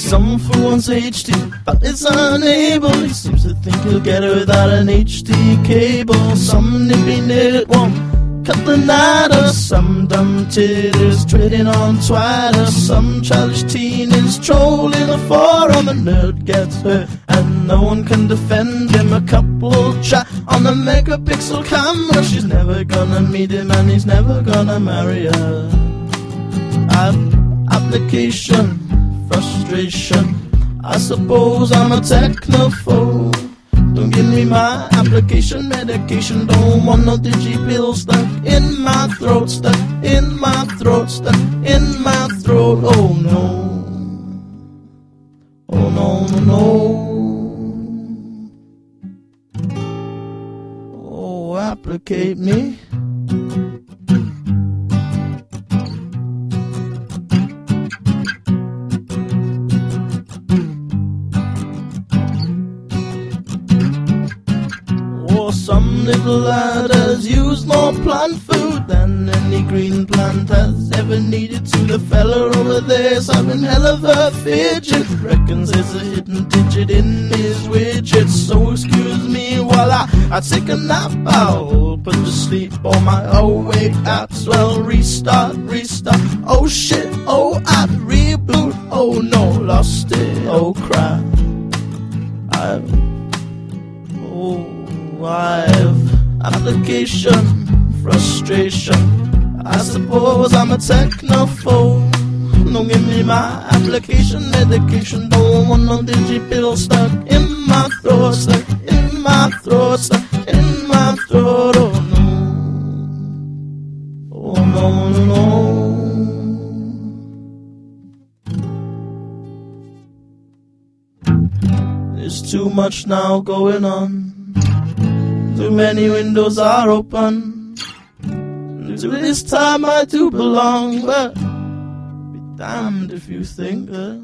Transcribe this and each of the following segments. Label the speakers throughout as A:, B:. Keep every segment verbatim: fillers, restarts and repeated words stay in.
A: Some fool wants H D, but is unable. He seems to think he'll get it without an H D cable. Some nippy knitted won't cut the natter. Some dumb titters trading on Twitter. Some childish teen is trolling a forum. A nerd gets hurt and no one can defend him. A couple chat on the megapixel camera. She's never gonna meet him and he's never gonna marry her. I've application, frustration. I suppose I'm a technophobe. Don't give me my application medication. Don't want no digi-pill stuck in my throat. Stuck in my throat. Stuck in my throat. Oh no. Oh no, no, no. Oh, applicate me. Some little ladders use more plant food than any green plant has ever needed to. The fella over there's having hell of a fidget. Reckons there's a hidden digit in his widget. So excuse me while I, I take a nap. I'll put to sleep all my awake apps. Well, restart, restart. Oh shit, oh app, reboot. Oh no, lost it, oh crap. I've, oh I've application, frustration. I suppose I'm a technophobe. Don't give me my application medication. Don't want no digi-pill stuck in my throat. Stuck in my throat. Stuck in my throat. Oh no. Oh no, no, no. There's too much now going on. Too many windows are open. To this time I do belong, but be damned if you think that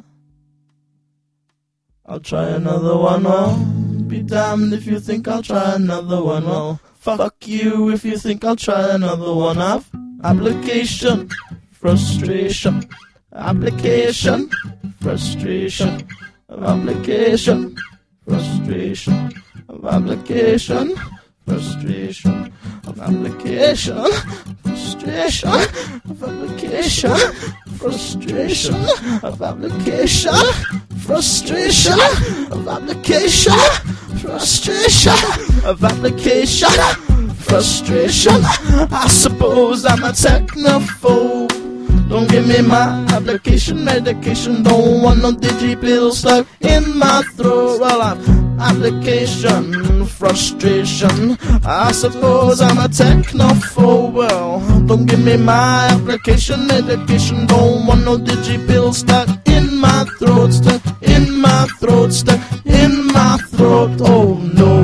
A: I'll try another one. Oh, be damned if you think I'll try another one. Oh, fuck you if you think I'll try another one. I've application, frustration, application, frustration, application, frustration, application. Frustration of application, frustration of application, frustration of application, frustration of application, frustration of application, frustration. I suppose I'm a technophobe. Don't give me my application medication. Don't want no digi-pill stuck in my throat. Well, I'm application, frustration. I suppose I'm a technophobe. Well, don't give me my application medication. Don't want no digi-pill stuck in my throat. Stuck in my throat. Stuck in my throat. Oh no.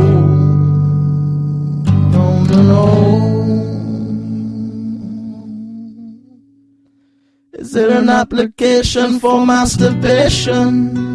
A: No, no, no. Is it an application for masturbation?